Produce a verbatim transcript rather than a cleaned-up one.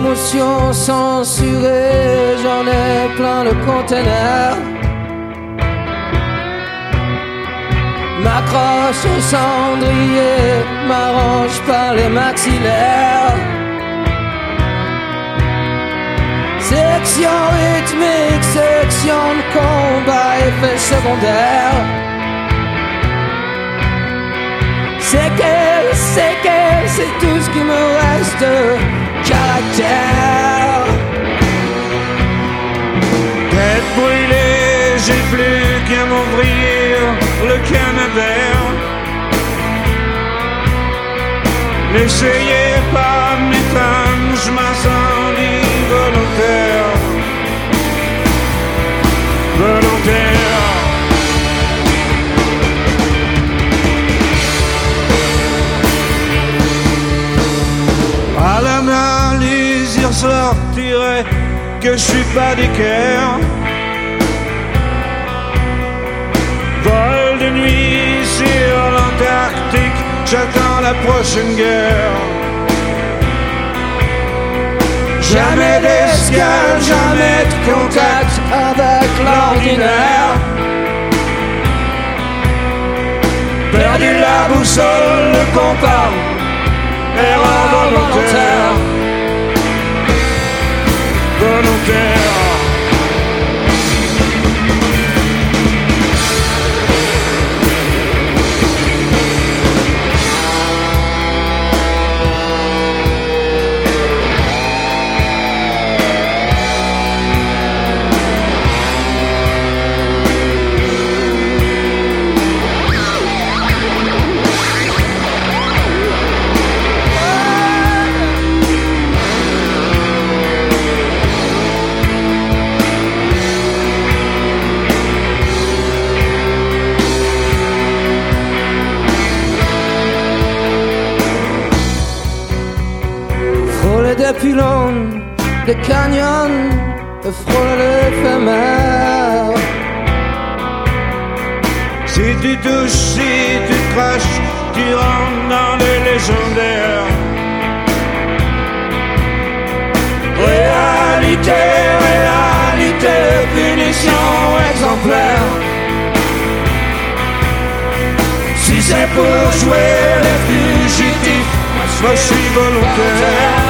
émotions censurées, j'en ai plein le conteneur. M'accroche au cendrier, m'arrange par les maxillaires. Section rythmique, section de combat, effet secondaire. C'est qu'elle, c'est qu'elle, c'est tout ce qui me reste. Caractère. Tête brûlée, j'ai plus qu'à m'ouvrir le Canadair. N'essayez pas de m'éteindre, je m'incendie volontaire. Volontaire. À la main, les yeux sortiraient que je suis pas d'équerre. Vol de nuit sur l'Antarctique, j'attends la prochaine guerre. Jamais d'escale, jamais de contact avec l'ordinaire. Perdu la boussole, le compas, erreur volontaire. Volontaire. Des pylônes, des canyons, de frôler l'éphémère. Si tu touches, si tu craches, tu rentres dans le légendaire. Réalité, réalité, punition exemplaire. Si c'est pour jouer les fugitifs, moi je suis volontaire.